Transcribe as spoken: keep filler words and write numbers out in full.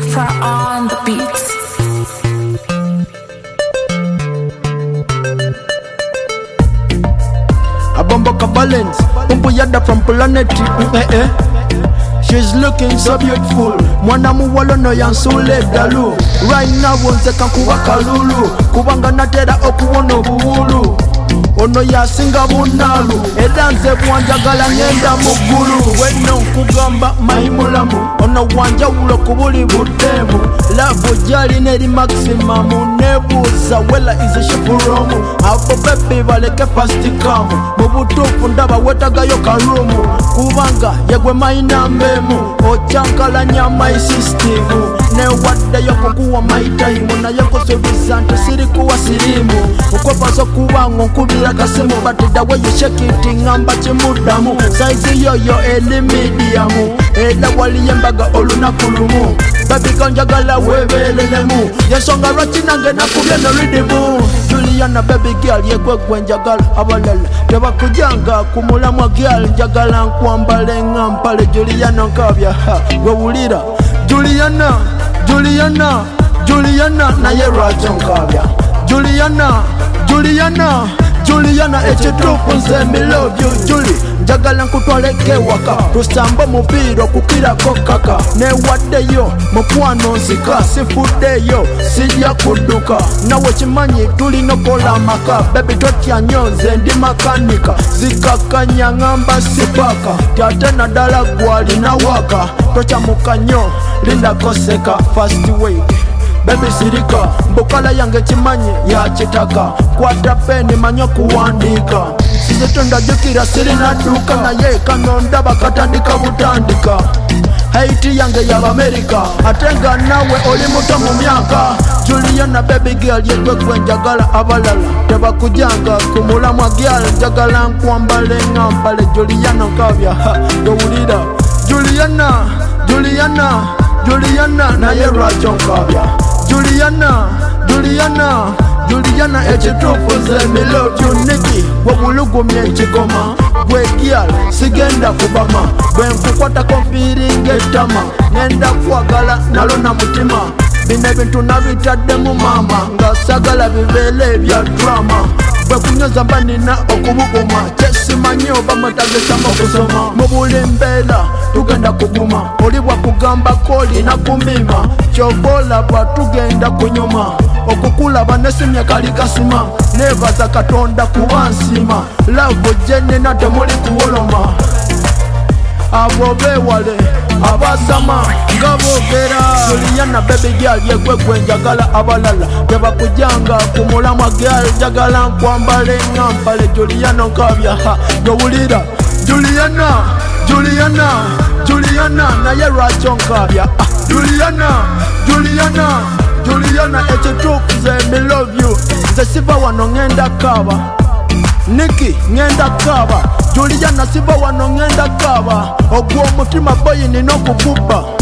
Super on the beats. Abomboka balance, Pumpu Yada from Planet eh, eh. She's looking so beautiful. Mwana muwalo no yansule dalu. Right now wonse kankuwa kalulu. Kubanga natera okuwona obuwulu. Ono yasinga bunalu. Edanze bwanjagala ngenda mugulu. Weno nkugamba mahimulamu. Ono wanjawulo kubuli butemu. Love jali neri maximum. Nebuza wela izi shifuromu. Abo pepe baleke pastikamu. Mubutufu ndaba wetagayo karumu. Kubanga yegwe maina mbemu. Ochankala nyama isistimu. Ne wadda yoko kuwa maitaimu. Na yoko servizante siri kuwa sirimu. Ukwepaso kuwango nkubira kasimu. But the way you shake it ngamba chimudamu. Size yoyo eli mediamu. Ela wali yembaga oluna kulumu. Baby kanjagala webelelemu. Yesonga rachinange na kubeno ridimu. Juliana baby girl yekwe kwenjagala abalala. Teba kujanga kumulamwa girl. Njagala nkwambale ngampale Juliana nkabya ha wewulira. Juliana, Juliana, Juliana na ye rajo nkabya. Juliana, Juliana, Juliana ekitufu nze me love you Julie. Njagala nkutwaleke waka. Tusamba mupira kukirako kaka. Newaddeyo mukwano nsika. Sifuddeyo sijja kudduka. Nawe kimanyi tulina kola maka. Baby totya nnyo nze ndi makanika. Zikakanya ngamba sipaka. Tate naddala gwalina waka. Tokyamuka nnyo linda koseka. Fast way baby sirika. Mbukala yange kimanyi ya kitaka. Kwata peni manyo kuwandika. Sizitonda jukira sirina duka. Na ye kanonda bakatandika butandika. Haiti yange ya Amerika. Atenga nawe oli muto mu myaka. Juliana baby girl yekwe kwenjagala abalala. Teba kujanga kumulamwa girl. Njagala nkwambale ngampale Juliana nkabya ha yowulira. Juliana, Juliana, Juliana na ye rajo nkabya. Juliana, Juliana, Juliana ekitufu nze me love you Nikki. Wabulugumye ekigoma. Gwe girl sigenda kubama. Bwe nkukwata konfiringa ettama. Ngenda kwagala nalona mutima. Bino ebintu nabitadde mu mama. Nga sagala bibeere ebya drama. Bwe kunyoza mba nina okubuguma. Kyesimanyi oba matagesama okusoma. Mu buli mbeera tugenda kuguma. Oli bwakugamba kolina kumima. Kyova olaba tugenda kunyuma. Okukulaba nesimye kali kasima. Nebaza Katonda kuba nsima. Love jenena temuli kuwoloma. Abo bewale abasama nga boogera. Juliana baby girl yegwe gwenjagala abalala. Teba kujanga kumulamwa girl. Njagala nkwambale ngampale Juliana nkabya ha yowulira. Juliana, Juliana, Juliana na ye rajo nkabya. ah, Juliana, Juliana, Juliana ekitufu nze me love you. Nze siva wano ngenda kaba. Nikki ngenda kaba. Juliana siva wano ngenda kaba. Ogwo omutima boyi nina okukuba.